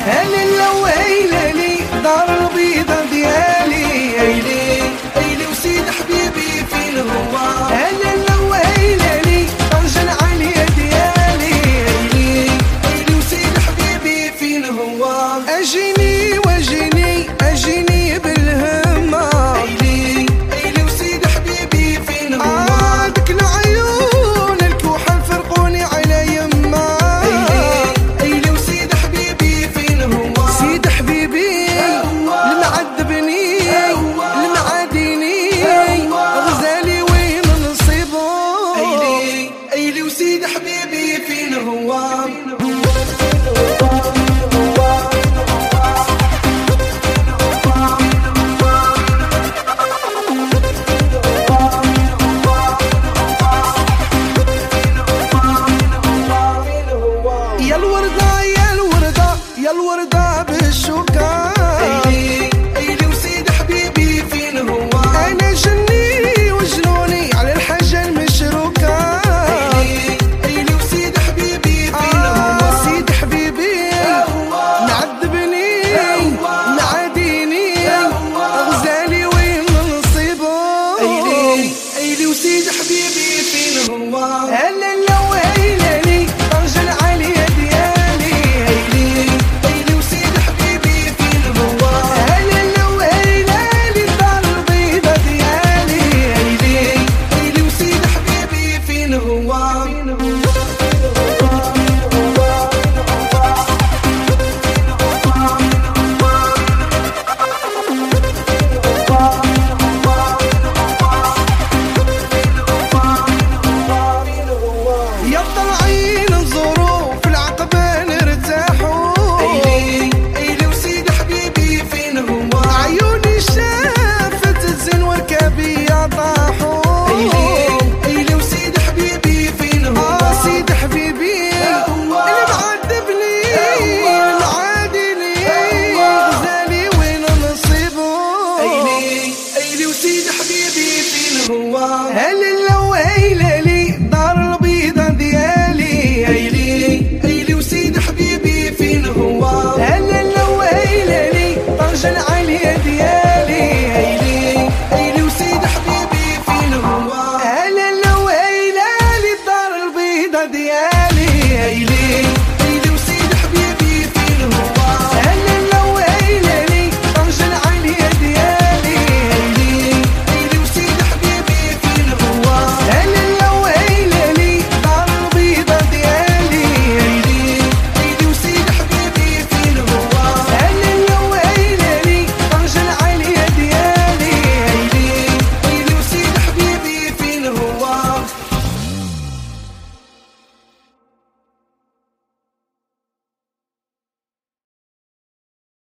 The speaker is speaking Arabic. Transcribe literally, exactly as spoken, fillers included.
هلا وهيلالي دار البيضة ديالي، ايلي ايلي وسيد حبيبي فين هو؟ هلا وهيلالي طنجة عالية ديالي، ايلي ايلي وسيد حبيبي فين هو؟ اجيني واجيني اجيني بالهمة، ايلي ايلي وسيد حبيبي فين هو؟ آه دك العيون الكحل فرقوني على يما، ايلي ايلي وسيد حبيبي فين هو؟ سيد حبيبي المعذبني المعاديني غزالي وين نصيبه، ايلي ايلي وسيد حبيبي فين هو؟ يا الوردة يا الوردة يا الوردة بالشوكة،